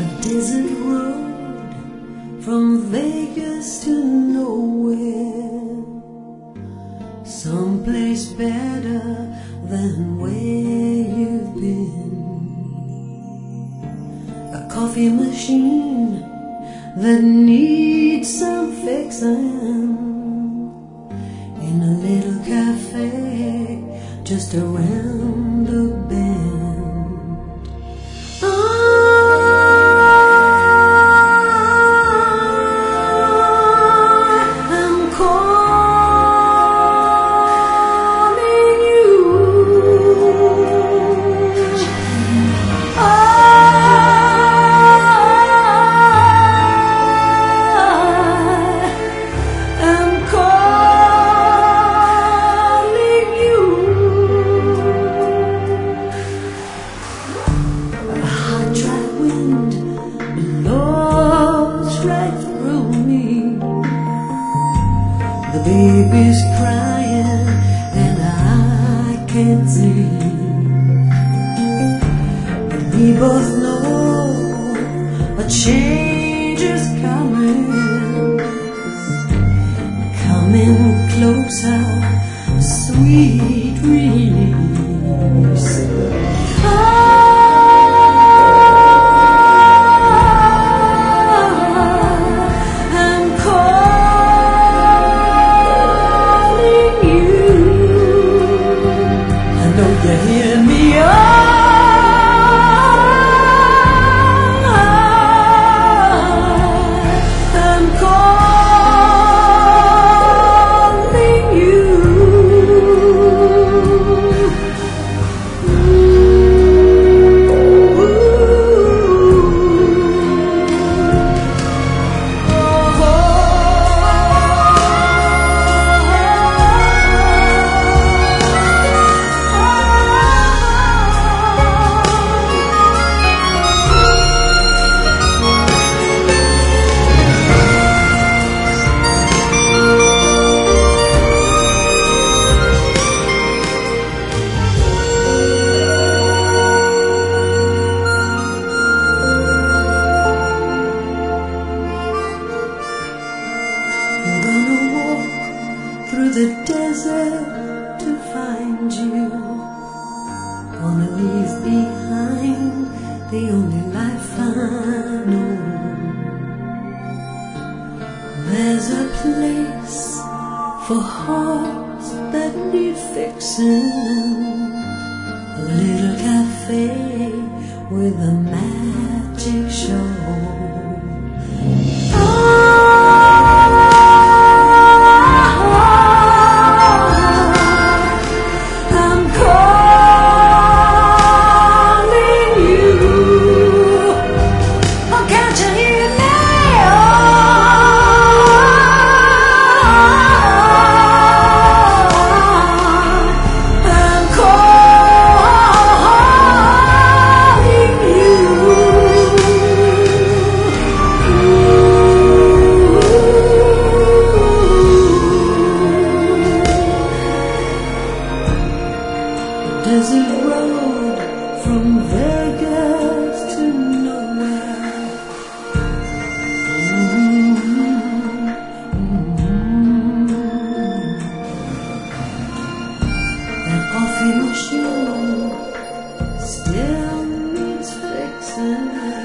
A desert road from Vegas to nowhere, someplace better than where you've been. A coffee machine that needs some fixing in a little cafe just around the bend. The baby's crying and I can't sleep, but we both know a change is coming closer, sweet release. You hear me? I'm calling you. Through the desert to find you, gonna leave behind the only life I know. There's a place for hearts that need fixing, a little cafe with a magic show. Desert road from Vegas to nowhere. That coffee machine still needs fixing.